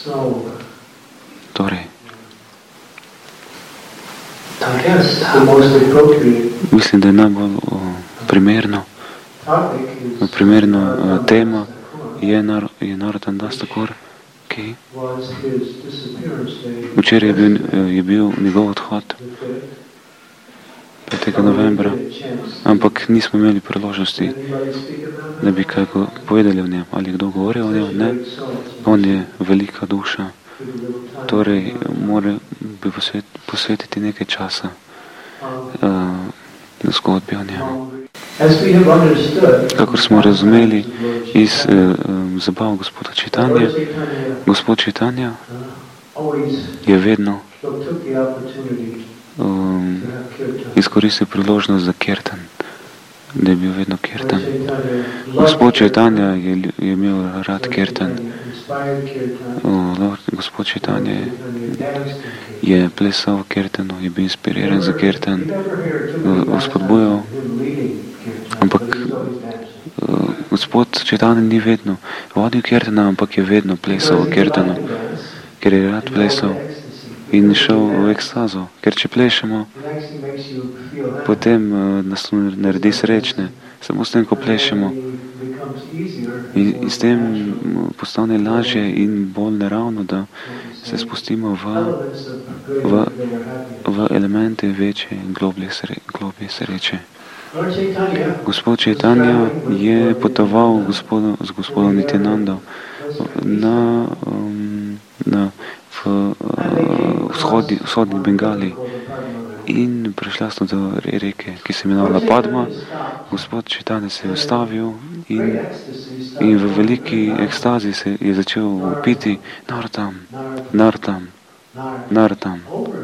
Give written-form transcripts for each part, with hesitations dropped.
Torej, mislim, da je najbolj primerno tema je Narottam Das Thakur, ki včeraj je bil njegov odhod 5. novembra, ampak nismo imeli priložnosti, da bi kaj povedali o njem, ali kdo govori o njem, ne. On je velika duša, torej mora bi posvetiti nekaj časa zgodbi o njemu. Kakor smo razumeli iz zabav gospoda Čitanja, gospod Čitanja je vedno izkoristil priložnost za kirtan, da je bil vedno kirtan. Gospod Čitanja je imel rad kirtan. Gospod Čitanja je plesal kirtanu, je bil inspiriran za kirtan, spodbujal. Ampak gospod Čitanja ni vedno vodil kirtana, ampak je vedno plesal v kirtanu, ker je rad plesal in šel v ekstazo. Ker če plešemo, potem nas naredi srečne. Samo s tem, ko plešemo, in s tem postane lažje in bolj neravno, da se spustimo v elemente večje in globlje sreče. Gospod Čitanja je potoval z gospodom Nityanandom v vzhodni Bengali in prišla sta do reke, ki se imenovala Padma. Gospod Čitanja se je ustavil in v veliki ekstazi se je začel piti Narottam, Narottam, Narottam.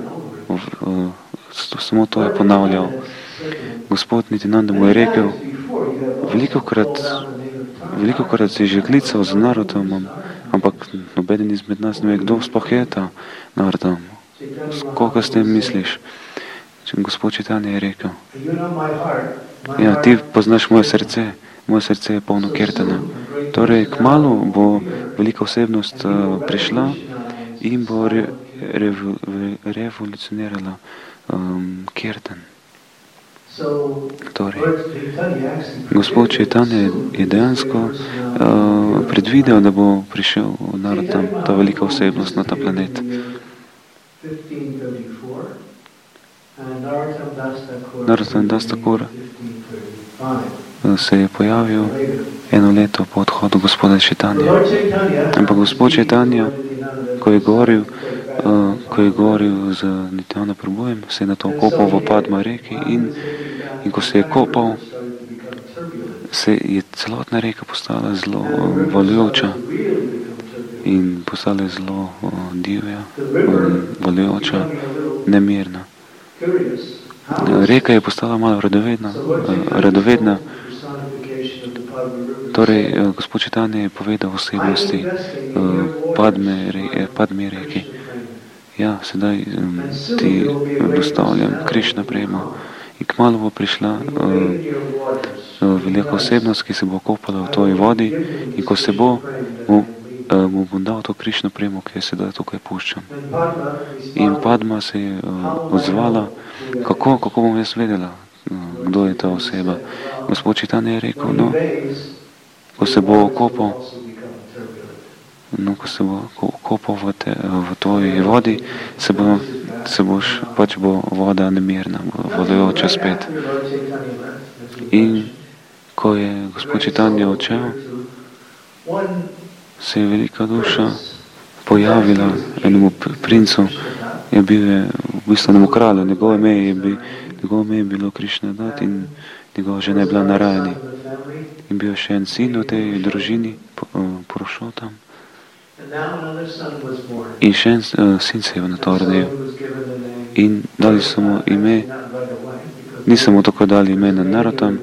Samo to je ponavljal. Gospod Nityananda mu je rekel, velikokrat si že klical za Narottamom, ampak nobeden izmed nas ne ve, kdo sploh je ta Narottam. Koga s tem misliš? Gospod Čitanja je rekel, ja, ti poznaš moje srce je polno kirtana. Torej, kmalu bo velika osebnost prišla in bo revolucionirala kirtan. Torej, gospod Čitanja je dejansko predvidel, da bo prišel Narottam, ta velika osebnost na ta planet. Narottam Das Thakur se je pojavil eno leto po odhodu gospoda Čitanja. Ampak gospod Čitanja, ko je govoril z Nityananda Prabhujem, se je na to kopal v Padma reki in ko se je kopal, se je celotna reka postala zelo valjujoča in postala zelo divja, valjujoča, nemirna. Reka je postala malo radovedna. Torej, gospod Čitanja je povedal osebnosti Padme reki. Ja, sedaj ti dostavljam Krišna premo. In kmalu bo prišla velika osebnost, ki se bo kopala v tvoji vodi in ko se bo, mu bom dal to Krišno premo, ki je sedaj tukaj puščam. In Padma se je odzvala, kako bom jaz vedela, kdo je ta oseba. Gospod Čitanja je rekel, no, ko se bo kopal, v tvoji vodi, pač bo voda nemirna, bo vladajoča spet. In ko je gospod Čitanja odšel, se je velika duša pojavila enemu princu, je bil v bistvu enemu kralju, njegovo ime je bilo Krišna Dat in njegova žena je bila Narayani. In bil je še en sin v tej družini, Purušottam. In še en sin se je na to rodil. In dali so mu ime, niso mu tako dali ime na Narottam.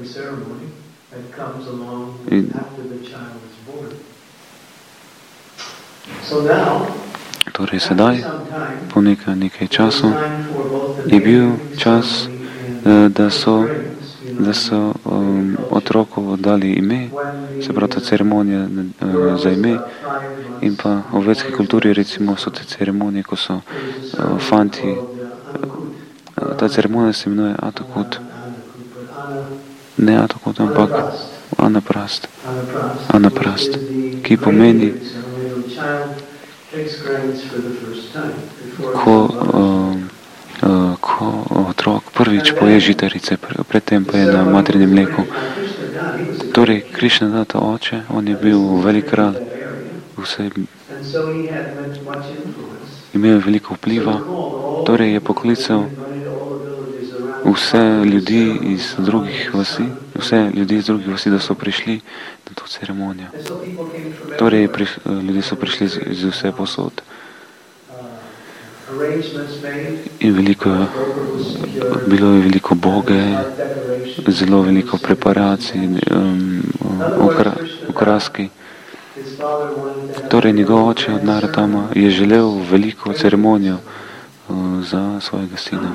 Torej sedaj, po nekaj času, je bil čas, da so da so otroku dali ime, se pravi ta ceremonija za ime, in pa v vedski kulturi recimo so te ceremonije, ko so fanti, ta ceremonija se imenuje Atakut, ne Atakut, ampak Anaprast, Anaprast, ki pomeni, ko otrok prvič poje žitarice, predtem pa je na materinem mleku. Torej, Krišna Data oče, on je bil velik kralj, imel veliko vpliva, torej je poklical vse ljudi iz drugih vasi, da so prišli na to ceremonijo. Torej, ljudje so prišli iz vse posod. In bilo je veliko boge, zelo veliko preparacij, okraski. Torej, njegov oče od Narottama je želel veliko ceremonijo za svojega sina.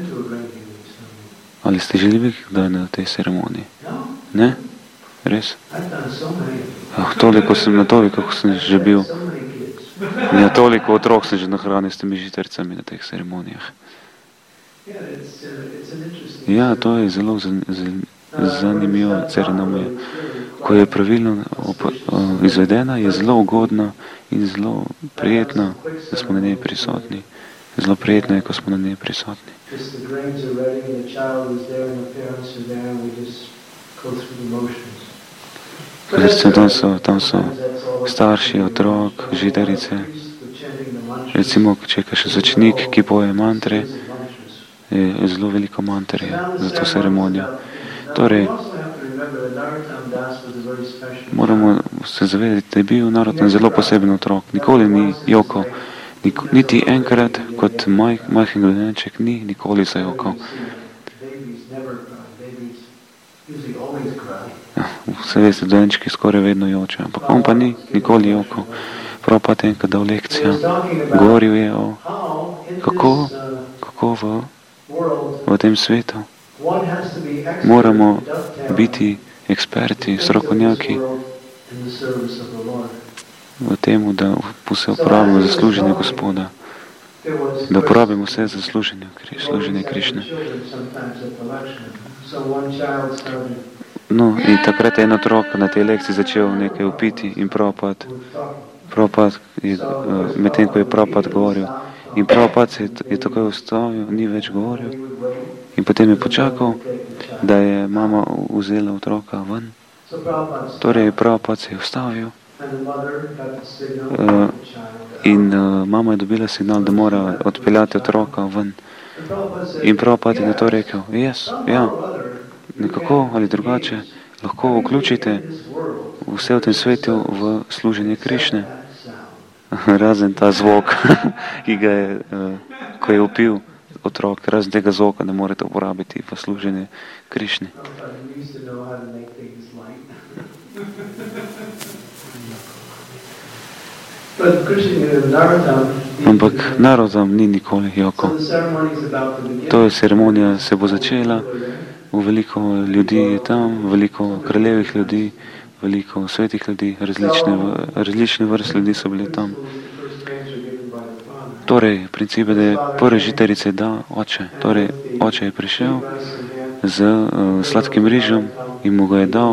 Ali ste želeli kdaj na tej ceremoniji? Ne? Res? Toliko sem že bil. Ja, toliko otrok sem že nahranil s temi žitaricami na teh ceremonijah. Ja, to je zelo zanimiva ceremonija. Ko je pravilno izvedena, je zelo ugodna in zelo prijetna, da smo na njej prisotni. Zelo prijetno je, ko smo na njej prisotni. Tam so starši, otrok, žitarice. Recimo, če je kakšen začenik, ki poje mantre, je zelo veliko mantre za to ceremonijo. Torej, moramo se zavedati, da je bil Narottam zelo poseben otrok. Nikoli ni jokal, niti enkrat kot majhen mladenček ni nikoli zajokal. Vse veste, dojenčki skoraj vedno jočejo, ampak on pa ni nikoli jokal. Prav pa enkrat dal lekcijo, govoril je o kako v tem svetu moramo biti eksperti, strokovnjaki v tem, da se uporabimo za služenje Gospoda, da uporabimo vse za služenje Krišne. No, in takrat je en otrok na tej lekciji začel nekaj upiti in Prabhupada je, medtem ko je Prabhupada govoril, in Prabhupada se je takoj ustavil, ni več govoril in potem je počakal, da je mama vzela otroka ven. Torej Prabhupada se je ustavil in mama je dobila signal, da mora odpeljati otroka ven. In Prabhupada je na to rekel, ja, nekako ali drugače lahko vključite vse v tem svetu v služenje Krišne. Razen ta zvok, ki ga je, ko je upil otrok, razen tega zvoka ne morete uporabiti v služenje Krišne. Ampak Narottam ni nikoli jokal. To je ceremonija, se bo začela, veliko ljudi je tam, veliko kraljevih ljudi, veliko svetih ljudi, različne vrste ljudi so bili tam. Torej, princip je, da je prve žitarice da oče. Torej, oče je prišel z sladkim rižem in mu ga je dal.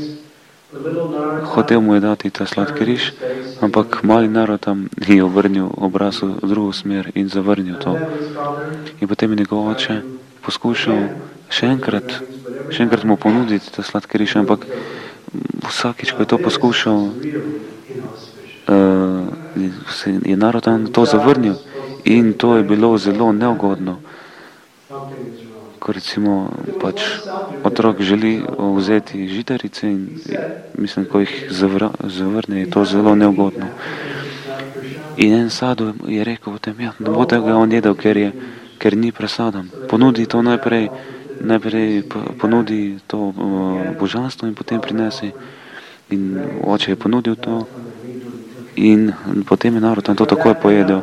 Hotel mu je dati ta sladki riž, ampak mali Narottam je obrnil obraz v drugo smer in zavrnil to. In potem je njegov oče poskušal še enkrat mu ponuditi ta sladki riž, ampak vsakič, ko je to poskušal, je Narottam to zavrnil in to je bilo zelo neugodno. Ko recimo pač otrok želi vzeti žitarice in mislim, ko jih zavrne, je to zelo neugodno. In en sadhu je rekel potem, ja, ne bo tega on jedel, ker ni presadan. Ponudi to najprej ponudi to božanstvo in potem prinesi. In oče je ponudil to in potem je Narottam to takoj pojedel.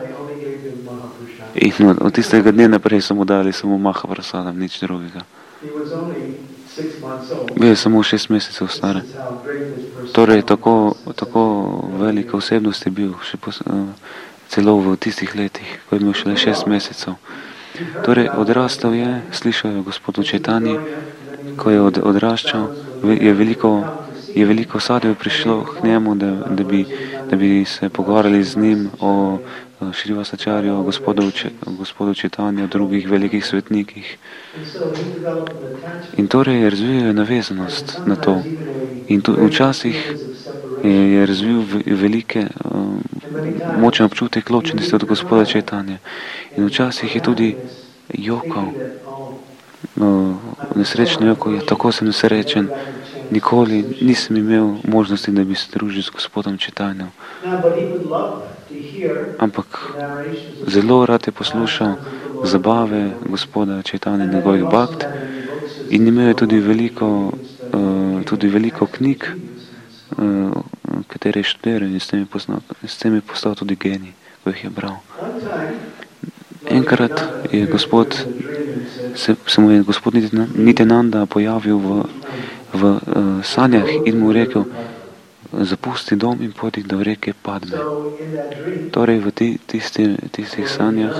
In od tistega dne naprej so mu dali samo Mahaprasadam, nič drugega. Bil je samo 6 mesecev star. Torej, tako velika osebnost je bil, celo v tistih letih, ko je imel šele 6 mesecev. Torej, odrastel je, slišal je gospod Čajtanje, ko je odraščal, je veliko sadjev prišlo k njemu, da bi se pogovarjali z njim o Šrivasačarju, gospodu Čajtanju, drugih velikih svetnikih. In torej je razvil navezanost na to. In včasih je razvil velike, močen občutek ločenosti od gospoda Čajtanja. In včasih je tudi jokal, nesrečno jokal, tako sem nesrečen, nikoli nisem imel možnosti, da bi se družil s gospodom Čajtanjem. Ampak zelo rad je poslušal zabave gospoda Čajtanja, njegovih bhakt, in imel je tudi veliko knjig, katere je študiral, in s tem je postal tudi genij, ko jih je bral. Enkrat je se mu je gospod Nityananda pojavil v sanjah in mu rekel: zapusti dom in pojdi do reke Padme. Torej v tistih sanjah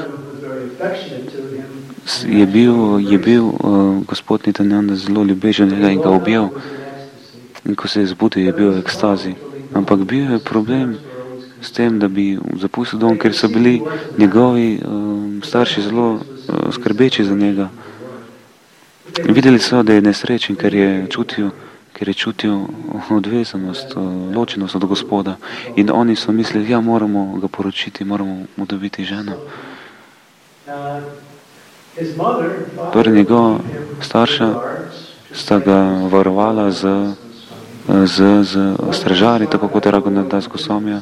je bil gospod Nityananda zelo ljubežen in ga objel. In ko se je zbudil, je bil v ekstazi. Ampak bil je problem s tem, da bi zapustil dom, ker so bili njegovi starši zelo skrbeči za njega. Videli so, da je nesrečen, ker je čutil odvezanost, ločenost od gospoda. In oni so mislili, ja, moramo ga poročiti, moramo mu dobiti ženo. Torej njegova starša sta ga varovala z stražarji, tako kot je Raghunath Das Goswami.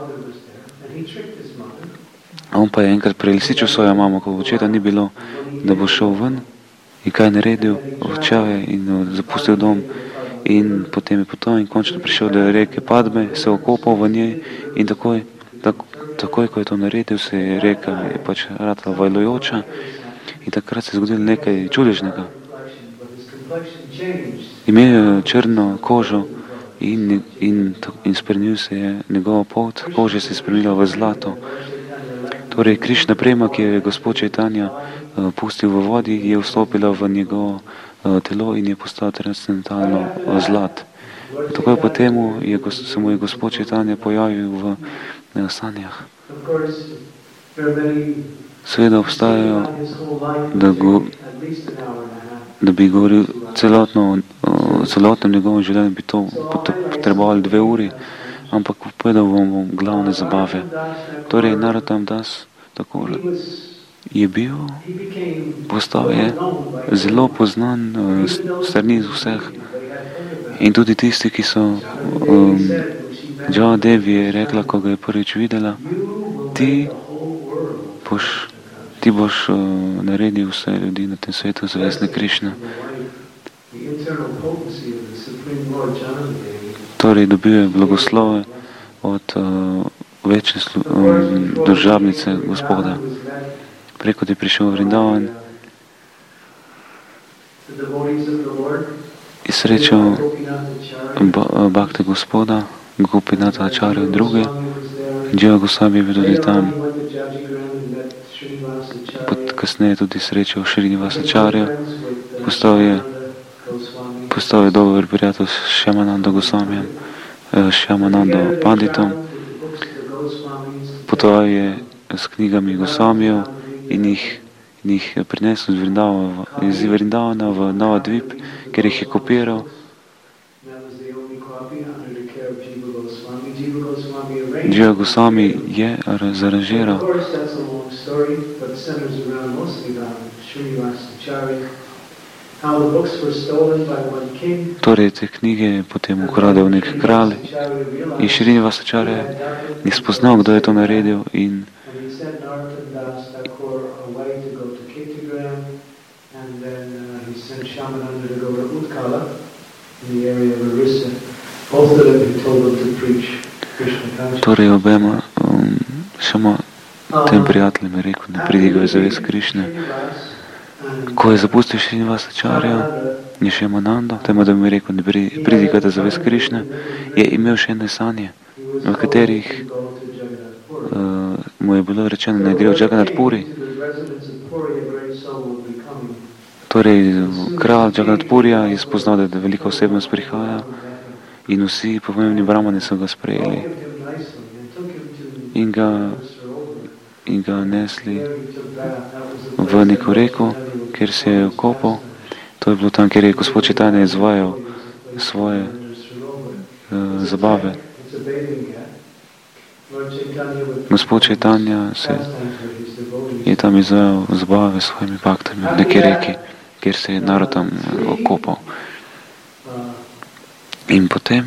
On pa je enkrat prelisičil svojo mamo, ko očeta ni bilo, da bo šel ven in kaj naredil, odšel je in zapustil dom in potem je potoval in končno prišel do reke Padme, se okopal v njej in takoj, ko je to naredil, se je reka pač ratala vajlujoča in takrat se je zgodilo nekaj čudežnega. Imel je črno kožo in spremenil se je njegova polt, koža se je spremenila v zlato. Torej, Krišna prema, ki je gospod Čajtanja pustil v vodi, je vstopila v njegovo telo in je postal transcendentalno zlat. Takoj po temu se mu je gospod Čajtanja pojavil v sanjah. Seveda obstajajo, da bi govoril celotnem njegovem življenju, bi to potrebovali 2 uri, ampak povedal bom glavne zabave. Torej, Narottam Das takole je postal zelo poznan strani vseh. In tudi tisti, ki so Java Devi je rekla, ko ga je prvič videla, ti boš naredil vse ljudi na tem svetu zavestne Krišne. Torej, dobil je blagoslove od večne družabnice gospoda. Preko je prišel v Vrindavan in srečal bhakte gospoda, Gopinatha Acharya in druge. Jiva Goswami je bil tudi tam. Kasneje tudi srečal Šrinivasačarja. Postal je dober prijatelj s Shyamananda Goswamijem, Shyamananda Panditom. Potoval je s knjigami Goswamijev in jih prinesel iz Vrindavana v Navadvip, ker jih je kopiral. Jiva Goswami je zaranžiral. Torej, te knjige je potem ukradel nek kralj in Šrinivasačarja je spoznal, kdo je to naredil in torej obema tem prijateljem je rekel, da pridigajo zavest Krišne. Ko je zapustil Šrinivasačarja, Nišemanando, temu, da bi mi rekel, da pridi, kaj te zavest Krišne, je imel še ene sanje, v katerih mu je bilo rečeno, da ne gre v Jagannath Puri. Torej, kralj Jagannath Purija je spoznal, da velika osebnost prihaja in vsi pomembni brahmani so ga sprejeli in ga nesli v neko reko, kjer se je okopal. To je bilo tam, kjer je gospod Čitanja izvajal svoje zabave. Gospod Čitanja je tam izvajal zabave s svojimi baktami v neki reki, kjer se je narod tam okopal. In potem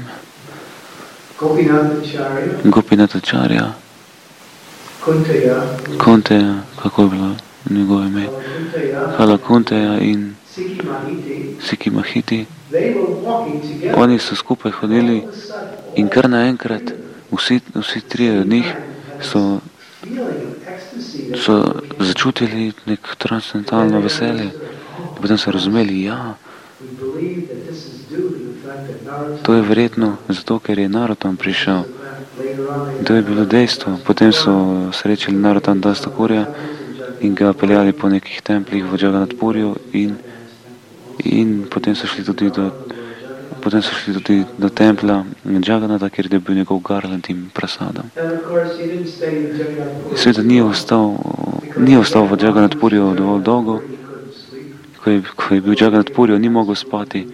Gopinathacharya, Kunteja, kako je bilo njegovo ime, Kunteja in Sikimahiti, oni so skupaj hodili in kar naenkrat vsi trije od njih so začutili nek transcendentalno veselje. Potem so razumeli, ja, to je verjetno zato, ker je Narottam prišel. To je bilo dejstvo. Potem so srečali Narottam Das Thakurja in ga peljali po nekih templih v Jagannath Puriju in potem so šli tudi do templja Jagannatha, kjer je bil njegov garland in prasadam. Seveda ni ostal v Jagannath Puriju dovolj dolgo. Ko je bil Jagannath Puriju, ni mogel spati.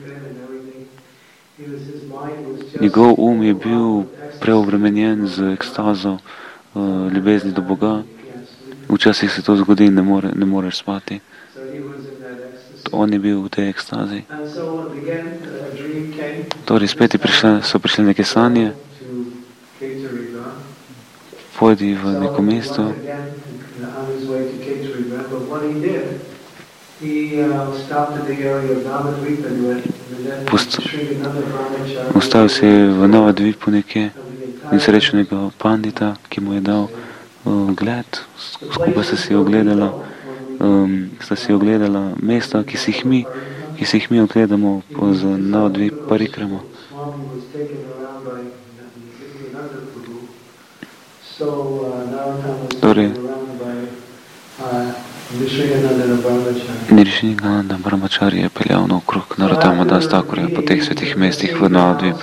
Njegov je bil preobremenjen z ekstazo ljubezni do Boga. Včasih se to zgodi in ne moreš spati. On je bil v tej ekstazi. Torej, spet so prišle neke sanje. Pojdi v neko mesto. Ustavil se je v Navadvipu nekje in srečal nekega pandita, ki mu je dal gled. Skupaj sta si ogledala mesta, ki si jih mi ogledamo z Navadvip parikramo. Torej, Nrišingananda Brahmachari je peljal naokrog Narottama Das Thakurja po teh svetih mestih v Navadvipu.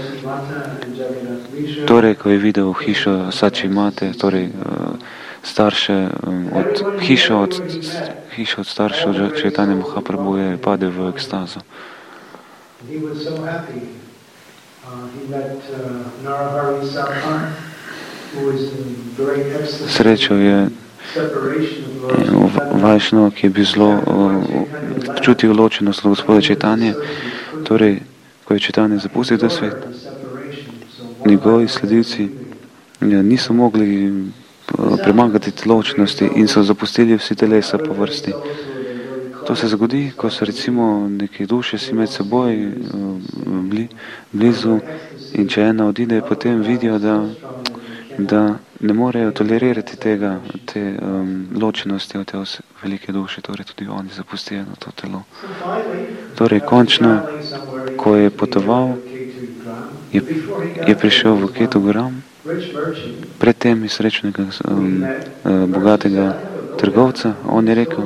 Torej, ko je videl hišo Sači Mate, torej hišo od staršev Čaitanje Mahaprabhu, je padel v ekstazo. Srečal je Vajšnava, ki je bil zelo čutil ločenost od gospoda Čaitanje. Torej, ko je Čaitanje zapustil ta svet, njegovi sledilci niso mogli premagati ločenosti in so zapustili vsi telesa po vrsti. To se zgodi, ko so recimo neke duše si med seboj blizu in če ena odide, potem vidijo, da ne morejo tolerirati te ločenosti od te velike duše, torej tudi oni zapustijo na to telo. Torej, končno, ko je potoval, je prišel v Ketugram, predtem je srečal bogatega trgovca. On je rekel,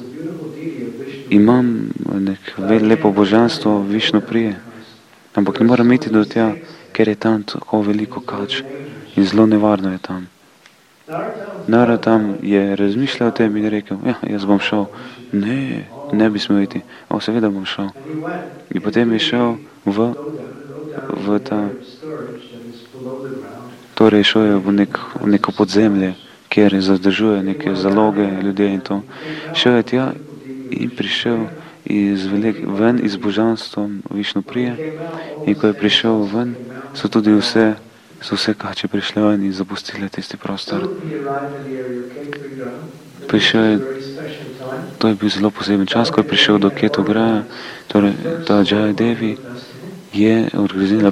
imam lepo božanstvo Višnuprije, ampak ne moram iti do tja, ker je tam tako veliko kač in zelo nevarno je tam. Narottam je razmišljal o tem in rekel, ja, jaz bom šel. Ne bi smel iti. Seveda bom šel. In potem je šel v ta, torej šel je v neko podzemlje, kjer zadržuje neke zaloge ljudje in to. Šel je tja in prišel ven iz božanstvom Višnuprije in ko je prišel ven, so tudi vse kače prišle ven in zapustile tisti prostor. To je bil zelo poseben čas, ko je prišel do Ketugraja, torej ta Jaya Devi je organizirala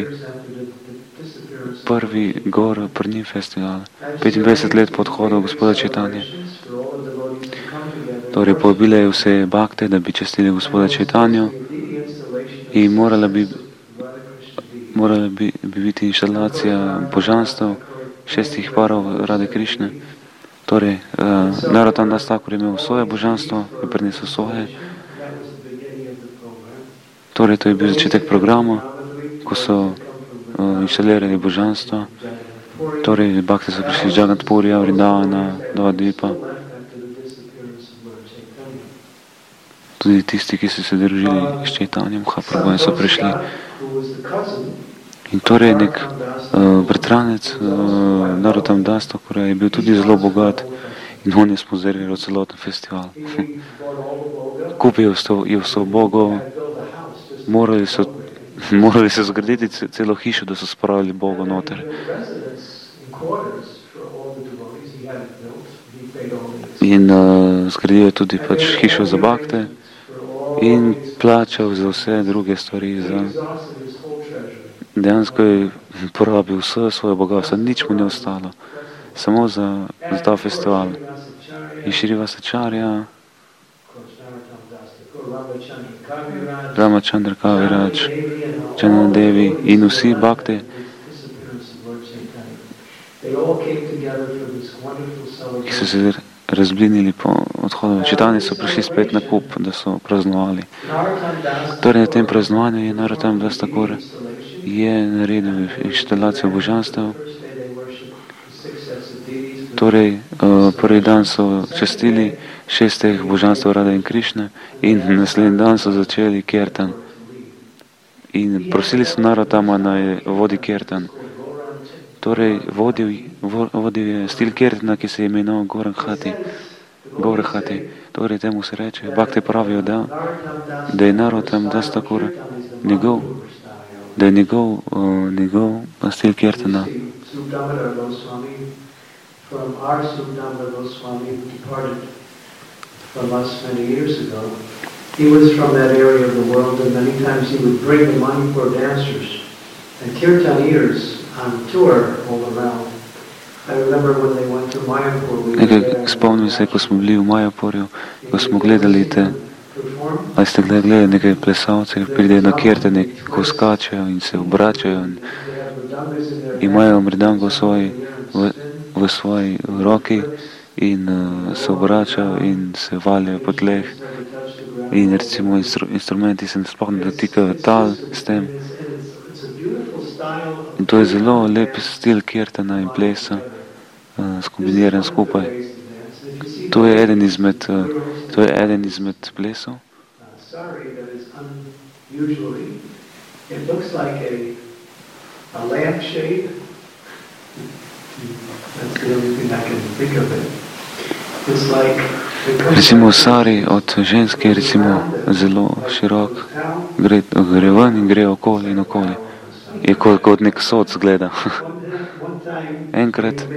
prvi Gaura Purnim festival, 25 let po odhodu gospoda Čaitanje. Torej, povabile je vse bakte, da bi čestili Gospoda Čaitanju in morala bi biti inštalacija božanstv 6 parov Rade Krišne. Torej, Narottam Das Thakur je imel svoje božanstvo, je prinesel svoje. Torej, to je bil začetek programa, ko so inštalirali božanstva. Torej, bakte so prišli iz Jagatpurja, Vrindavana, Navadvipa. Tudi tisti, ki so se družili s Čaitanjem Mahaprabhujem, so prišli. In torej nek bratranec Narottam Das Thakura je bil tudi zelo bogat in on je sponzoriral celoten festival. Kupil je vso Bogov, morali so zgraditi celo hišo, da so spravili Boga noter. In zgradil je tudi pač hišo za bakte in plačal za vse druge stvari. Dejansko je porabil vse svoje bogatstvo, nič mu ne ostalo, samo za ta festival. In Srivasacharya, Ramachandra Kaviraj, Chanana Devi in vsi bakte, ki so se razblinili po odhodu Čaitanje, so prišli spet na kup, da so praznovali. Torej, na tem praznovanju je Narottam Das Thakur je naredil inštalacijo božanstev. Torej, prvi dan so častili 6 božanstv Rade in Krišne in naslednji dan so začeli kirtan. In prosili so Narottama, naj vodi kirtan. Torej, vodil je stil kirtana, ki se je imenoval Gaurahati. Torej, temu se reče, bakte pravijo, da je Narottam Das Thakur njegov stil kirtana. From our Sukdambar Goswami, who departed from us many years ago, he was from that area of the world, and many times he would bring the Manipur dancers and kirtaniers on tour all around. I remember when they went to Mayapur, we were there. Spomnim se, ko smo bili v Mayapurju, ko smo gledali ali ste gledali nekaj plesalcev, pridejo na kirtane, ko skačejo in se obračajo in imajo mridango v svoji roki in se obračajo in se valjajo po tleh in recimo instrumenti se sploh ne dotikajo tal s tem. In to je zelo lep stil kirtana in plesa, skombiniran skupaj. To je eden izmed plesov. Recimo sari od ženske je recimo zelo širok, gre ven in gre okoli in okoli. Je kot nek soc gleda. Enkrat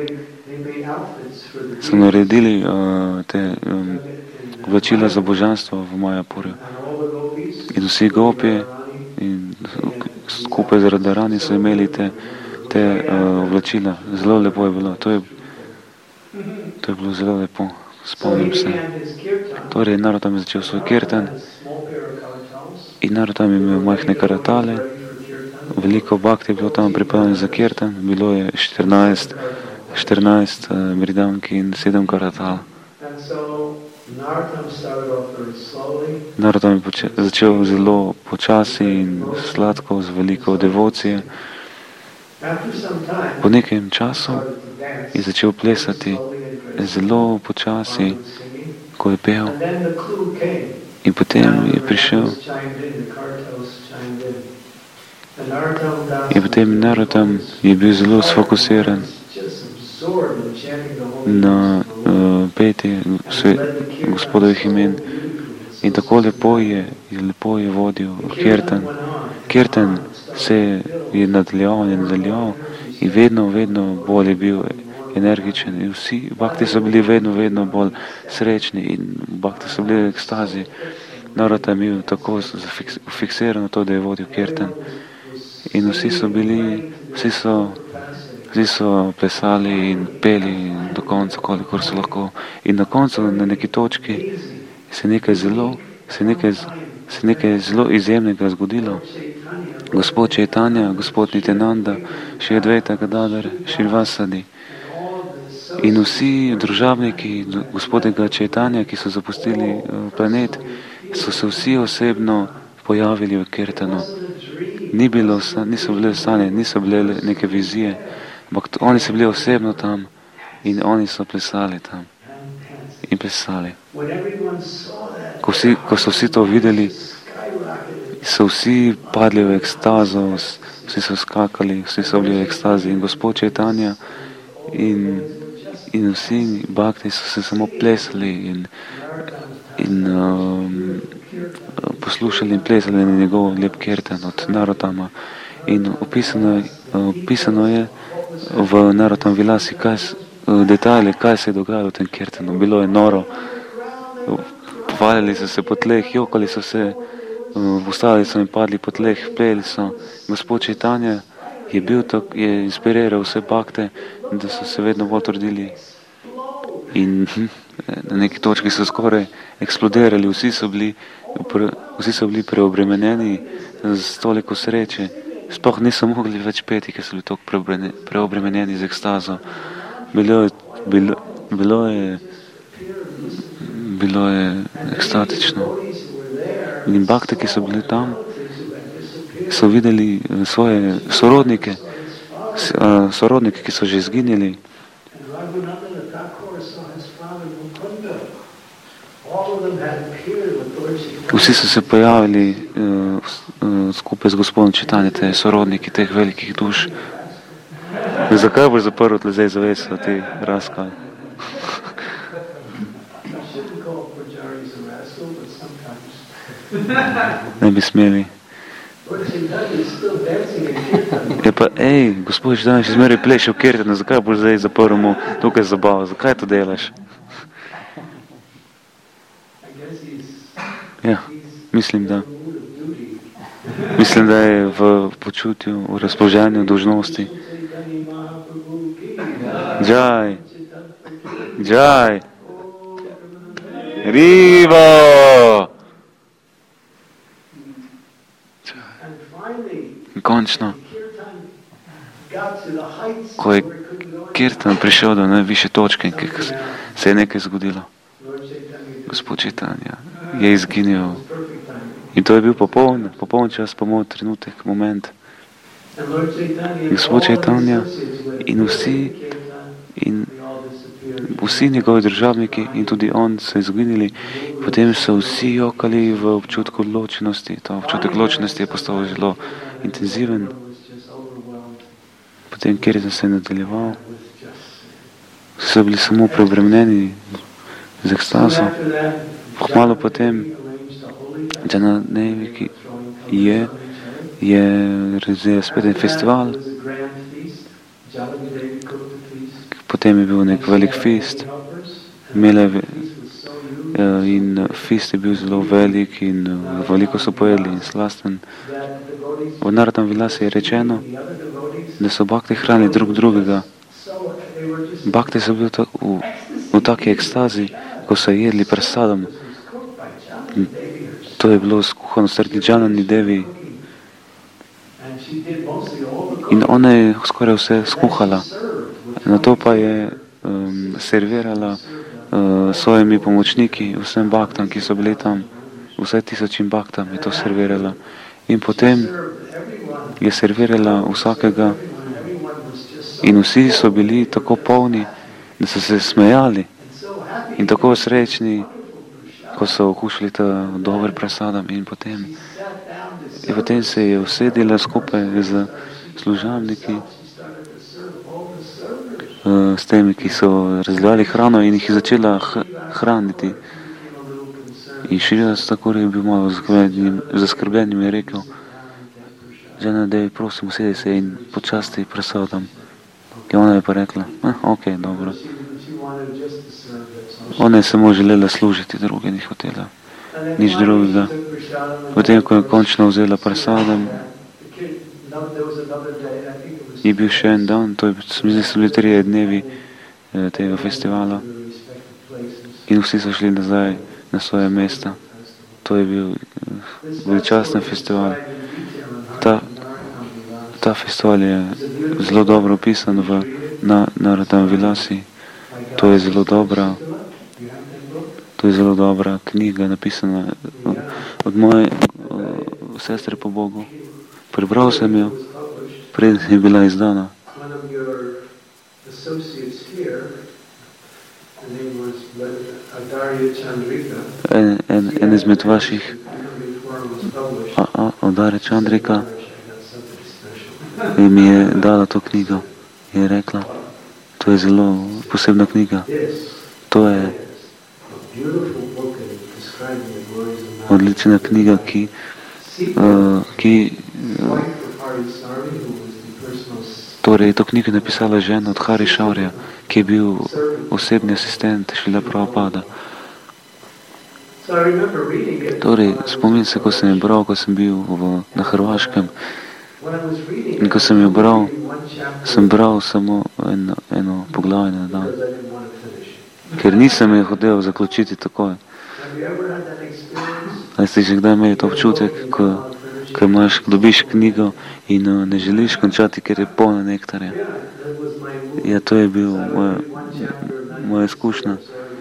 so naredili te oblačila za božanstvo v Mayapurju. In vsi gopje in skupaj z Radharani so imeli te oblačila. Zelo lepo je bilo. To je bilo zelo lepo. Spomnim se. Torej, Narottam je začel svoj kirtan in Narottam je imel majhne karatale. Veliko bakti je bilo tam pripravljeno za kirtan. Bilo je 14 mridanki in 7 karatal. Narottam je začel zelo počasi in sladko, z veliko devocije. Po nekem času je začel plesati zelo počasi, ko je pel. In potem je prišel in potem Narottam je bil zelo sfokusiran na petje Gospodovih imen in tako lepo je vodil kirtan. Kirtan se je nadaljeval in vedno bolj je bil energičen in vsi bakti so bili vedno bolj srečni in bakti so bili v ekstazi. Narottam je bil tako fiksiran na to, da je vodil kirtan. In vsi so plesali in peli do konca, kolikor so lahko. In na koncu, na neki točki, se nekaj zelo izjemnega zgodilo. Gospod Čaitanja, gospod Nityananda, Šri Advaita Gadadhar, Šri Vasadi in vsi družabniki gospodega Čaitanja, ki so zapustili planet, so se vsi osebno pojavili v Kirtanu. Niso bile sanje, niso bile neke vizije, ampak oni so bili osebno tam in oni so plesali tam. In plesali. Ko so vsi to videli, so vsi padli v ekstazo, vsi so skakali, vsi so bili v ekstazi in gospod Čaitanja in vsi bhakti so se samo plesali in poslušali in plesali na njegov lep kirtan od Narottama. In opisano je v Narottam Vilasi detajle, kaj se je dogajalo v tem kirtanu. Bilo je noro, valjali so se po tleh, jokali so se, ustali so in padli po tleh, pleli so. Gospod Čaitanja je inspiriral vse bhakte, da so se vedno bolj trudili. In na neki točki so skoraj eksplodirali, vsi so bili preobremenjeni z toliko sreče. Sploh niso mogli več peti, ker so bili toliko preobremenjeni z ekstazo. Bilo je ekstatično. In bhakti, ki so bili tam, so videli svoje sorodnike, ki so že izginili. Vsi so se pojavili skupaj z gospodom Čaitanja, te sorodniki teh velikih duš. Zakaj boš zaprl tle zdaj zaveso, ti raskaj? Ne bi smeli. Je pa, gospod Čaitanja še zmeraj pleše v Kirtanu, zakaj boš zdaj zaprl mu tukaj zabavo, zakaj to delaš? Ja, mislim, da je v počutju, v razpoloženju dolžnosti. Džaj! Rivo! In končno, ko je Kirtan prišel do najvišje točke, in se je nekaj zgodilo. Gospod Čaitanja je izginil. In to je bil popoln čas, popoln trenutek, moment. Gospod Čaitanja in vsi njegovi državniki in tudi on so izginili. Potem so vsi jokali v občutku ločenosti. Ta občutek ločenosti je postal zelo intenziven. Potem Kirtan se je nadaljeval. Vsi so bili samo preobremenjeni z ekstazo. Malo potem Janadevi je razvijal spet en festival. Potem je bil nek velik fest. In fest je bil zelo velik in veliko so pojedli in slasten. V Narottam Vilasi je rečeno, da so bhakti hranili drug drugega. Bhakti so bili v taki ekstazi, ko so jedli prasadam. To je bilo skuhano strani Janani Devi. In ona je skoraj vse skuhala. Na to pa je servirala svojimi pomočniki vsem bhaktam, ki so bili tam, vsaj 1000 bhaktam je to servirala. In potem je servirala vsakega in vsi so bili tako polni, da so se smejali in tako srečni, ko so okušali ta dober prasadam. In potem se je usedila skupaj z služabniki, s temi, ki so razdeljali hrano in jih je začela hraniti. In Šridas Thakur je bil malo zaskrbljen in je rekel, Janadevi, prosim, usedi se in počasti prasadam. In ona je pa rekla, ok, dobro. Ona je samo želela služiti, druge ni hotela, nič drugega. Potem, ko je končno vzela prasadam, je bil še en dan, to so bili 3 dnevi tega festivala. In vsi so šli nazaj na svoje mesta. To je bil veličasten festival. Ta festival je zelo dobro opisan na Narottam Vilasi. To je zelo dobra knjiga, napisana od moje sestre po Bogu. Prebral sem jo, preden je bila izdana. En izmed vaših, Adarya Chandrika, mi je dala to knjigo. Je rekla, to je zelo posebna knjiga. To je odlična knjiga, torej to knjigo je napisala žena od Hari Šaurja, ki je bil osebni asistent Šrila Prabhupada. Torej, spomnim se, ko sem jo bral, ko sem bil na Hrvaškem, in ko sem jo bral, sem bral samo eno poglavje na dan, ker nisem jo hotel zaključiti takoj. Ali ste že kdaj imeli to občutek, ko dobiš knjigo in ne želiš končati, ker je polna nektarja? Ja, to je bil moja izkušnja.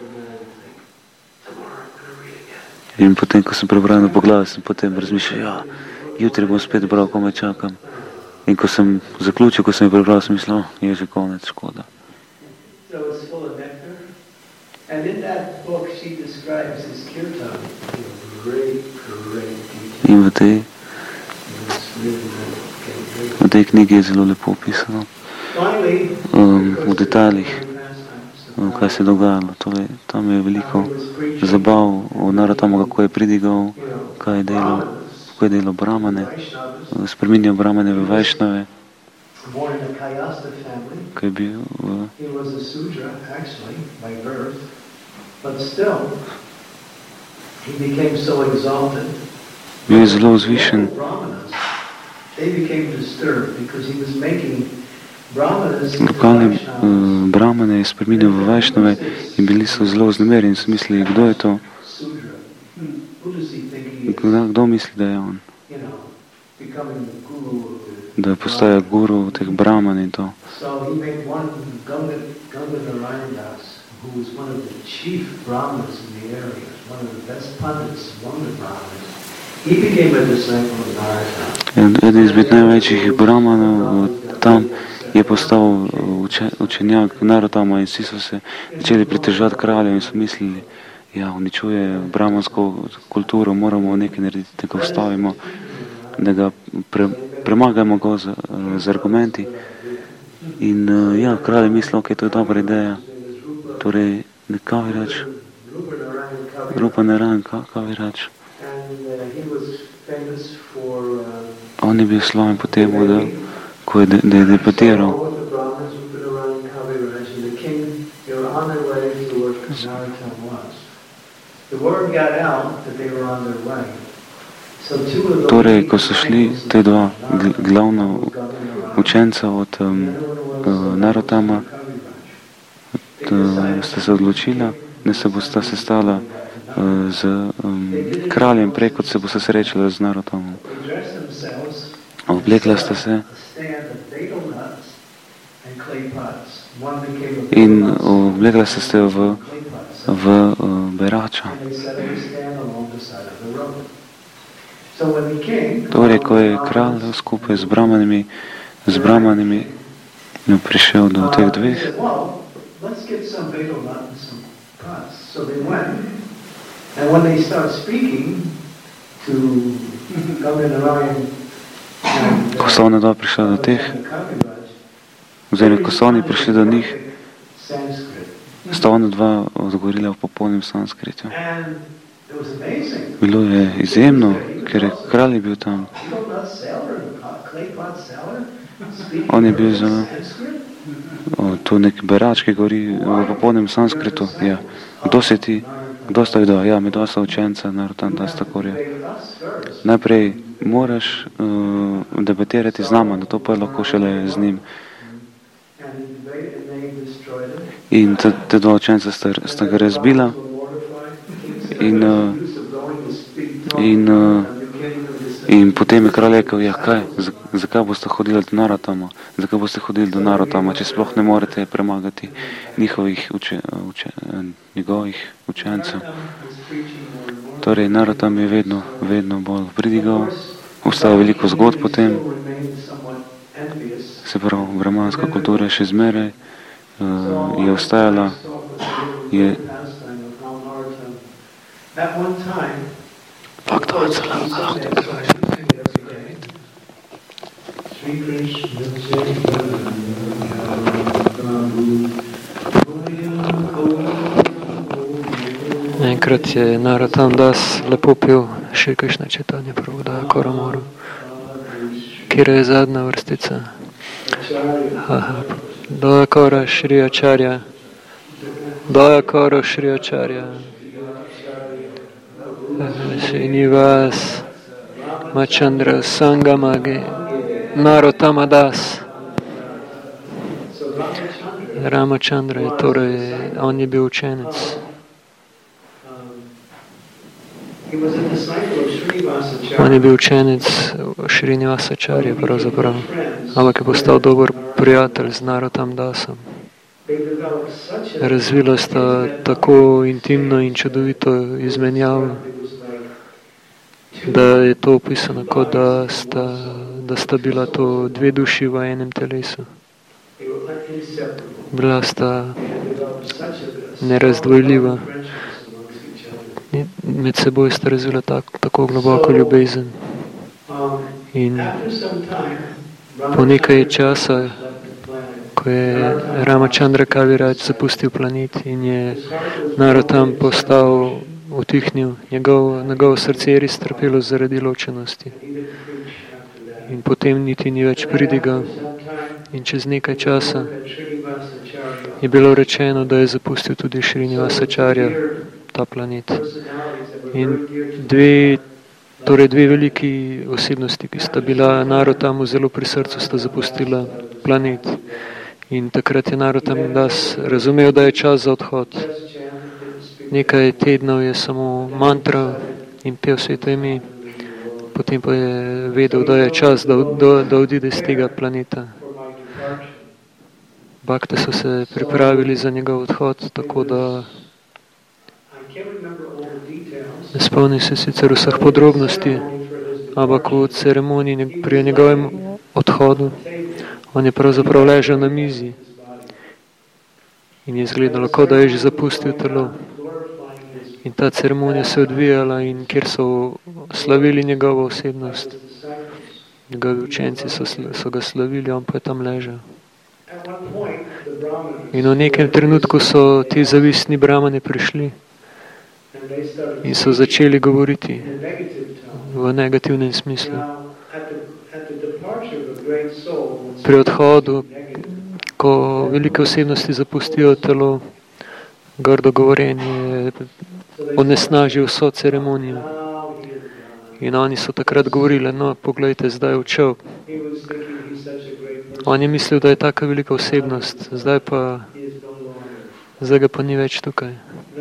In potem, ko sem prebral eno poglavje, sem potem razmišljal, ja, jutri bom spet bral, ko me čakam. In ko sem zaključil, ko sem jo prebral, sem mislil, je že konec, škoda. In v tej knjigi je zelo lepo opisano, v detaljih, kaj se je dogajalo. Torej, tam je veliko zabav o Narottamu, kako je pridigal, kaj je delal Brahmane, spreminjal Brahmane v Vajšnave, kaj je bil bil je zelo vzvišen. Lokalne Brahmane je spreminjal v Vajšnave in bili so zelo vznemirjeni in so mislili, kdo je to? Kdo misli, da je on? Da postaja guru teh Brahman in to. Eden izmed največjih Brahmanov tam je postal učenjak Narottama in vsi so se začeli pritežati kralju in so mislili, ja, uničuje brahmansko kulturo, moramo nekaj narediti, da ga ustavimo, da ga premagamo ga z argumenti. In ja, kralj je mislil, ok, to je dobra ideja. Torej, Kavirač, Rupa Narayan Kavirač. On je bil sloven po temu, da je debatiral. Torej, ko so šli te dva glavna učenca od Narottama, sta se odločila, da se bosta sestala z kraljem prej, kot se bosta srečala z Narottamom. Oblekla sta se in oblekla sta se v berača. Torej, ko je kralj skupaj z Brahmanimi prišel do teh dveh, ko so ona dva prišla do teh, oziroma ko so oni prišli do njih, sta ona dva odgovorila v popolnem sanskritu. Bilo je izjemno, ker je kralj bil tam. On je bil za to nek berač, ki govori v popolnem sanskritu. Ja. Kdo si ti? Kdo sta kdo? Ja, mi dva sta učenca, Narottam Das Thakurja. Najprej moraš debatirati z nama, da to pa lahko šele z njim. In te dva učenca sta ga razbila In potem je kralj rekel, ja kaj, zakaj boste hodili do Narotama, če sploh ne morete premagati njegovih učencev. Torej, Narotam je vedno bolj pridigal, obstaja veliko zgodb potem, se pravi, brahmanska kultura še zmeraj je ostajala, Enkrat je Narottam Das lepo pil Šri Krišna Chaitanya Prabhupada Koromoru. Kira je zadnja vrstica? Daya Kora Šri Acharya. Daya Kora Šri Acharya. Srinivas Machandra Sangamage Narottama Das. Ramachandra je torej, on je bil učenec. On je bil učenec Srinivasačarja pravzaprav, ampak je postal dober prijatelj z Narottam Dasom. Razvila sta tako intimno in čudovito izmenjavo, da je to opisano kot da sta bila to dve duši v enem telesu. Bila sta nerazdvojljiva. Med seboj sta razvila tako globoko ljubezen. In po nekaj časa, ko je Ramachandra Kaviraj zapustil planet in je Narottam postal utihnil, njegovo srce je res trpelo zaradi ločenosti. In potem niti ni več pridigal. In čez nekaj časa je bilo rečeno, da je zapustil tudi Srinivasačarja ta planet. In dve veliki osebnosti, ki sta bila Narottamu zelo pri srcu, sta zapustila planet. In takrat je Narottam Das razumel, da je čas za odhod. Nekaj tednov je samo mantral in pel sveto ime, potem pa je vedel, da je čas, da odide z tega planeta. Bhakte so se pripravili za njegov odhod, tako da ne spomnim se sicer vseh podrobnosti, ampak v ceremoniji pri njegovem odhodu on je pravzaprav ležal na mizi in je izgledalo, kot da je že zapustil telo. In ta ceremonija se odvijala in kjer so slavili njegovo osebnost. Njegovi učenci so ga slavili, on pa je tam ležal. In v nekem trenutku so ti zavistni brahmani prišli in so začeli govoriti v negativnem smislu. Pri odhodu, ko velike osebnosti zapustijo telo, grdo govorenje onesnaži vso ceremonijo. In oni so takrat govorili, no, poglejte, zdaj je odšel. On je mislil, da je taka velika osebnost, zdaj ga pa ni več tukaj.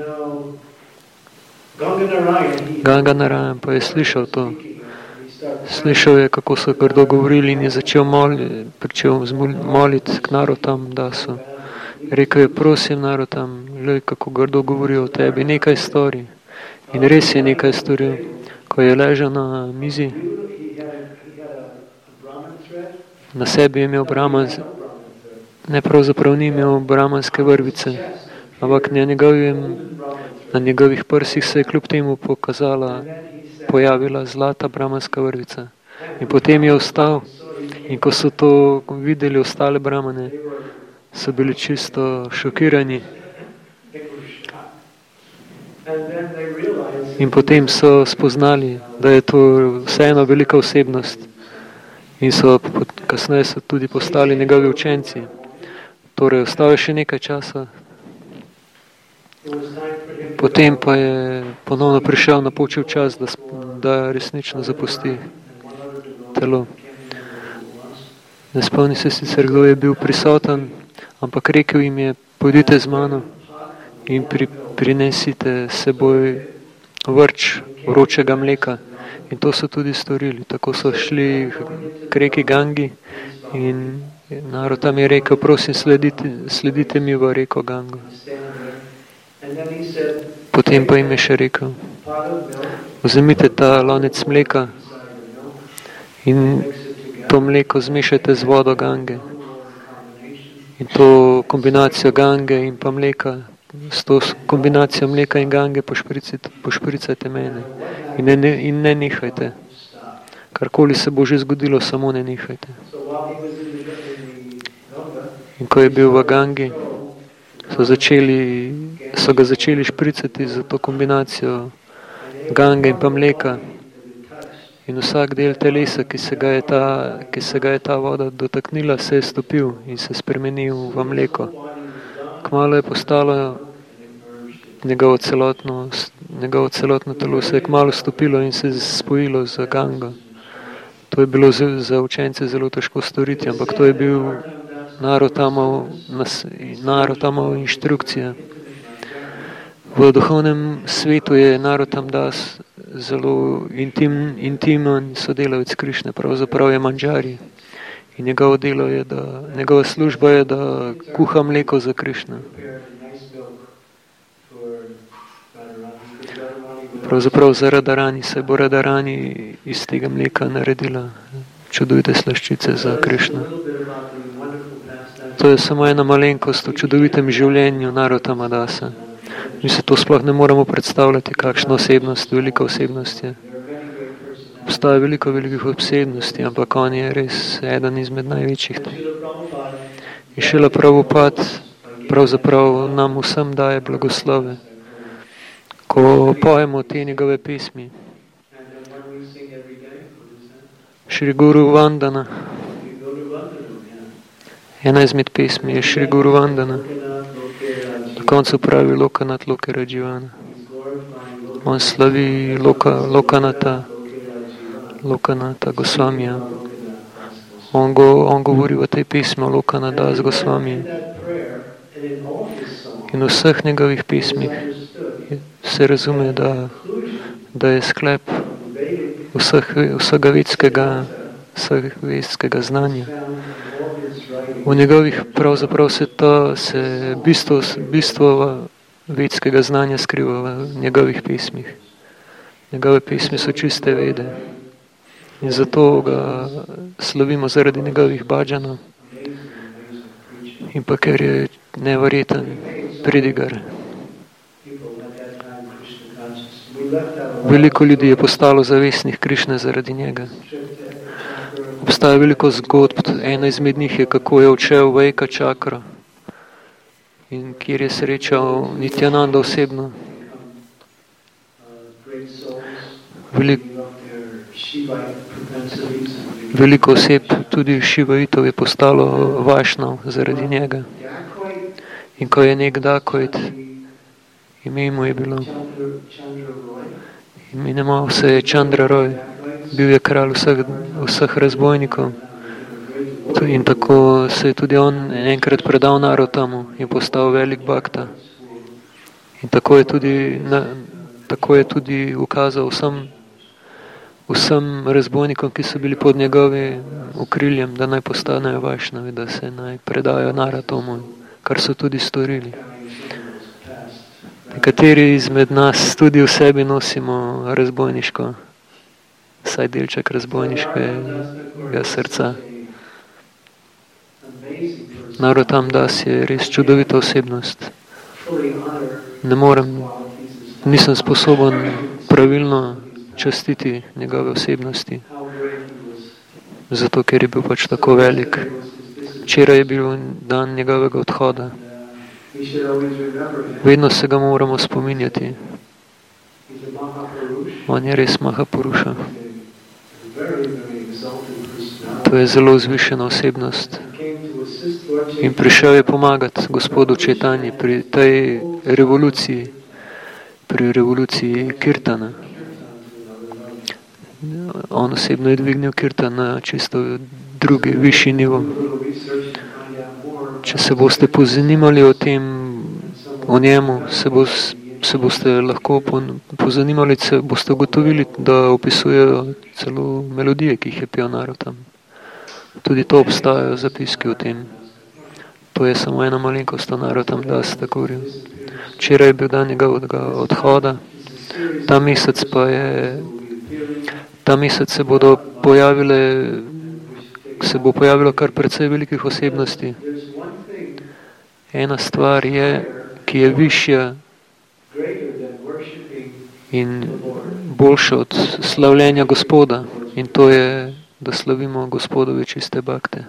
Ganga Narayan pa je slišal to. Slišal je, kako so grdo govorili in je začel moliti k Narottam Dasu. Rekel je, prosim Narottam, glej, kako grdo govorijo o tebi, nekaj stori. In res je nekaj storil. Ko je ležal na mizi, na sebi je imel pravzaprav ni imel brahmanske vrvice, ampak na njegovih prsih se je kljub temu pojavila zlata brahmanska vrvica. In potem je vstal in ko so to videli ostale brahmane, so bili čisto šokirani. In potem so spoznali, da je to vseeno velika osebnost. In kasneje so tudi postali njegovi učenci. Torej, ostalo je še nekaj časa. Potem pa je ponovno prišel napočil čas, da resnično zapusti telo. Ne spomni se sicer, kdo je bil prisoten, ampak rekel jim je, pojdite z mano in prinesite seboj vrč vročega mleka. In to so tudi storili. Tako so šli k reki Gangi in narod tam je rekel, prosim, sledite mi v reko Gango. Potem pa jim je še rekel, vzemite ta lonec mleka in to mleko zmešajte z vodo Gange. In to kombinacijo Gange in pa mleka, s to kombinacijo mleka in Gange pošpricajte mene. In ne nehajte. Karkoli se bo že zgodilo, samo ne nehajte. In ko je bil v Gangi, so ga začeli špricati za to kombinacijo Gange in pa mleka. In vsak del telesa, ki se ga je ta voda dotaknila, se je stopil in se spremenil v mleko. Kmalu je postalo njegovo celotno telo, se je kmalu stopilo in se spojilo z Gango. To je bilo za učence zelo težko storiti, ampak to je bil Narottamov inštrukcija. V duhovnem svetu je Narottam Das zelo intimen sodelavec Krišne, pravzaprav je Manjari. In njegova služba je, da kuha mleko za Krišno. Pravzaprav za Radharani se bo Radharani iz tega mleka naredila čudovite slaščice za Krišno. To je samo ena malenkost v čudovitem življenju Narottama Dasa. Mi se to sploh ne moremo predstavljati, kakšna osebnost, velika osebnost je. Obstaja veliko velikih osebnosti, ampak on je res eden izmed največjih. In Šrila Prabhupada pravzaprav nam vsem daje blagoslove. Ko pojemo te njegove pesmi, Šri Guru Vandana, ena izmed pesmi je Šri Guru Vandana. Na koncu pravi Lokanat Loke Rajivana. On slavi Lokanata Gosvamija. On govori v tej pesmi o Lokanat Das Gosvamiji. In v vseh njegovih pesmih se razume, da je sklep vsega vedskega znanja. V njegovih pravzaprav se bistvo vedskega znanja skriva v njegovih pesmih. Njegove pesmi so čiste vede. In zato ga slavimo zaradi njegovih bhajanov. In pa ker je neverjeten predigar. Veliko ljudi je postalo zavestnih Krišne zaradi njega. Obstaja veliko zgodb, ena izmed njih je, kako je odšel v Eka čakro in kjer je srečal Nityananda osebno. Veliko oseb, tudi Šivaitov, je postalo Vašnav zaradi njega. In ko je nek Dakoit, ime mu je bilo, imenoval se je Chandra Roy, bil je kralj vseh razbojnikov. In tako se je tudi on enkrat predal Narottamu in postal velik bhakta. In tako je tudi ukazal vsem razbojnikom, ki so bili pod njegovim okriljem, da naj postanejo Vašnavi, da se naj predajo Narottamu, kar so tudi storili. Nekateri izmed nas tudi v sebi nosimo razbojniško, saj delček razbojniškega srca. Narottam Das je res čudovita osebnost. Nisem sposoben pravilno častiti njegove osebnosti, zato ker je bil pač tako velik. Včeraj je bil dan njegovega odhoda. Vedno se ga moramo spominjati. On je res Mahapuruša. To je zelo vzvišena osebnost. In prišel je pomagati gospodu Čaitanji pri tej revoluciji, pri revoluciji Kirtana. On osebno je dvignil Kirtan na čisto drugi, višji nivo. Če se boste pozanimali o njemu, se boste lahko pozanimali, boste ugotovili, da opisujejo celo melodije, ki jih je pel Narottam. Tudi to obstajajo zapiski o tem. To je samo ena malenkost o Narottam Das Thakurju. Včeraj je bil dan njegovega odhoda. Ta mesec se bo pojavilo kar precej velikih osebnosti. Ena stvar je, ki je višja in boljša od slavljenja Gospoda, in to je, da slavimo Gospodove čiste bakte.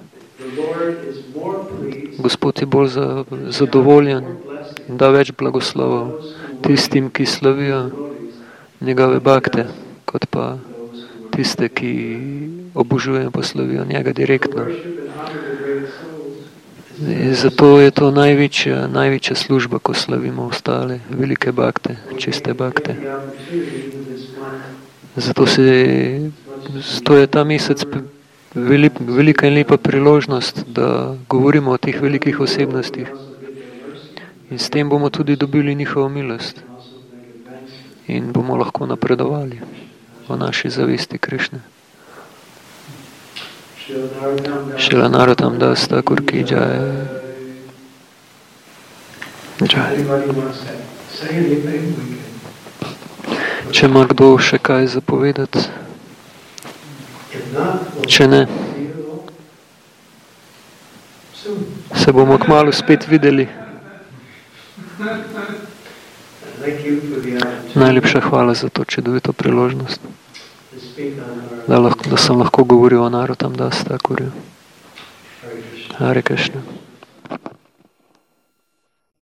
Gospod je bolj zadovoljen in da več blagoslovov tistim, ki slavijo njegove bakte, kot pa tiste, ki obožujejo pa slavijo njega direktno. Zato je to največja služba, ko slavimo ostale velike bakte, čiste bakte. Zato je ta mesec velika in lepa priložnost, da govorimo o teh velikih osebnostih. In s tem bomo tudi dobili njihovo milost. In bomo lahko napredovali o naši zavesti Krišne. Šrila Narottam Das Thakur ki jai. Če ima kdo še kaj zapovedati? Če ne, se bomo kmalu spet videli. Najlepša hvala za to čudovito priložnost, da sem lahko govoril o Narottam Das Thakurju. Hare Krishna.